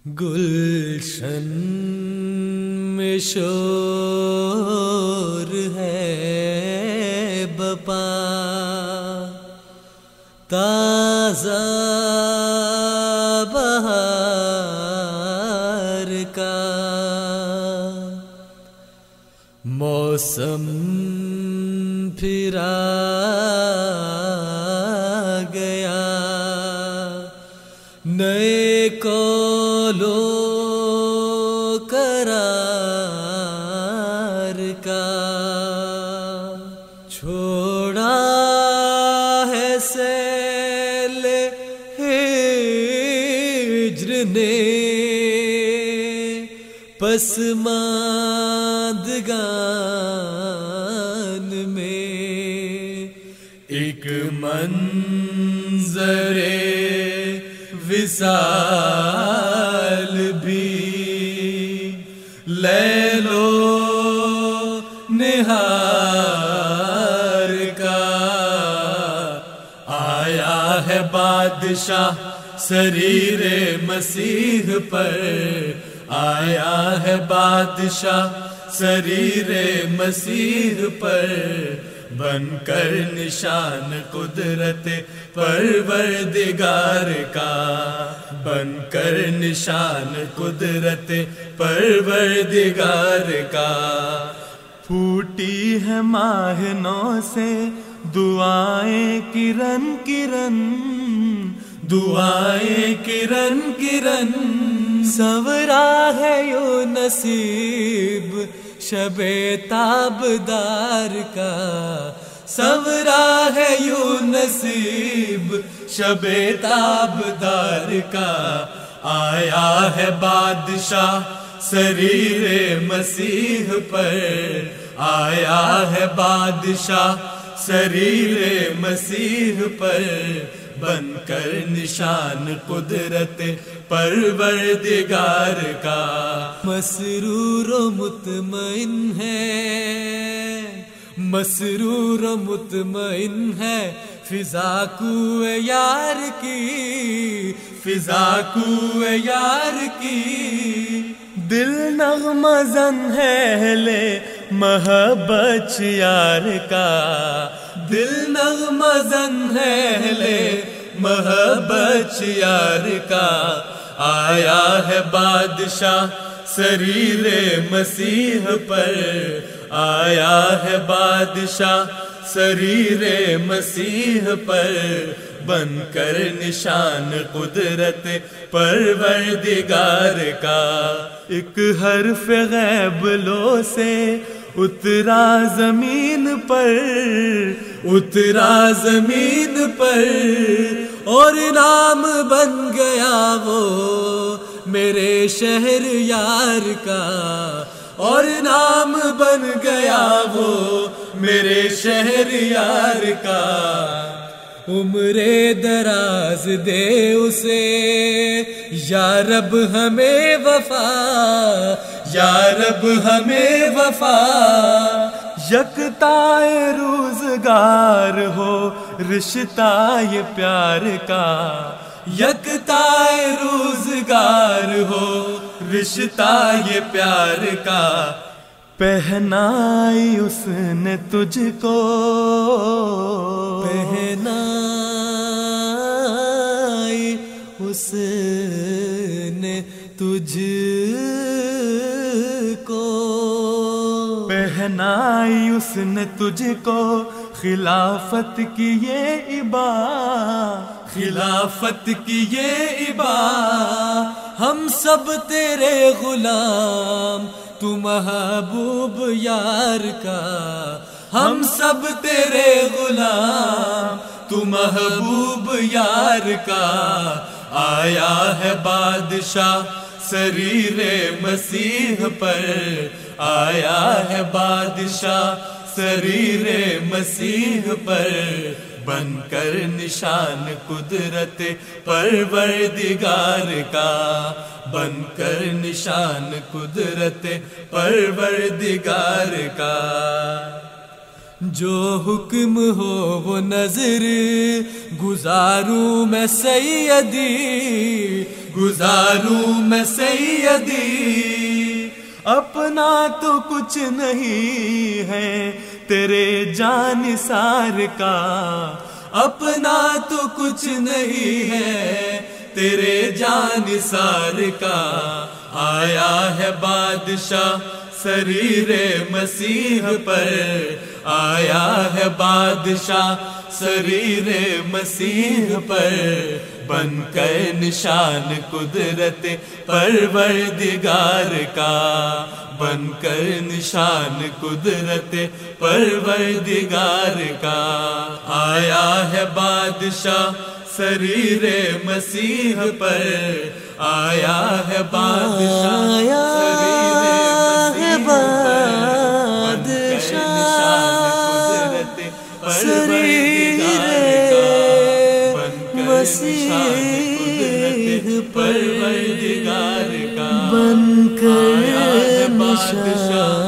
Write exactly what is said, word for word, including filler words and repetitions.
گلشن میں شور ہے بپا، تازہ بہار کا موسم پھر آ گیا، نئے کولو قرار کا چھوڑا ہے سیل ہجر نے پسماندگان میں، ایک منظر وصال بھی لے لو نہار کا، آیا ہے بادشاہ سریر مسیح پر، آیا ہے بادشاہ سریر مسیح پر، بن کر نشان قدرت پروردگار کا، بن کر نشان قدرت پروردگار کا، پھوٹی ہے ماہ نو سے دعائیں کرن کرن، دعائیں کرن کرن، سنورا ہے یو نصیب شب تابدار کا، سنورا ہے یو نصیب شب تابدار کا، آیا ہے بادشاہ سریر مسیح پر، آیا ہے بادشاہ سریر مسیح پر، بن کر نشان قدرت پروردگار کا، مسرور و مطمئن ہے، مسرور و مطمئن ہے، فضا کو یار کی، فضا کو یار کی، دل نغمہ زن ہے لے محبت یار کا، دل نغمہ زن ہے لے محبت یار کا، آیا ہے بادشاہ سریر مسیح پر، آیا ہے بادشاہ سریر مسیح پر، بن کر نشان قدرت پروردگار کا، ایک حرف غیب لو سے اترا زمین پر، اترا زمین پر، اور نام بن گیا وہ میرے شہر یار کا، اور نام بن گیا وہ میرے شہر یار کا، عمر دراز دے اسے یا رب ہمیں وفا، یا رب ہمیں وفا، یکتا روزگار ہو رشتہ یہ پیار کا، یکتا روزگار ہو رشتہ یہ پیار کا، پہنائی اس نے تجھ کو، پہنائی اس نے تجھ کو، پہنائی اس نے تجھ کو خلافت کی یہ عبا، خلافت کی یہ عبا، ہم سب تیرے غلام تو محبوب یار کا، ہم سب تیرے غلام تو محبوب یار کا، آیا ہے بادشاہ سریر مسیح پر، آیا ہے بادشاہ سریر مسیح پر، بن کر نشان قدرت پروردگار کا، بن کر نشان قدرت پروردگار کا، جو حکم ہو وہ نظر گزاروں میں سیدی، گزاروں میں سیدی، اپنا تو کچھ نہیں ہے تیرے جانثار کا، اپنا تو کچھ نہیں ہے تیرے جانثار کا، آیا ہے بادشاہ سریر مسیح پر، آیا ہے بادشاہ سریر مسیح پر، بن کر نشان قدرت پروردگار کا، بن کر نشان قدرت پروردگار کا، آیا ہے بادشاہ سریر مسیح پر، آیا ہے بادشاہ سریر مسیح پر، مسیح پروردگار کا، بن کر نشان